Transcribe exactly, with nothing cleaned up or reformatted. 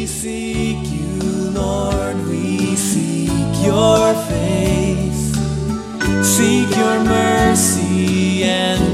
seek you, Lord, we seek your face, seek your mercy and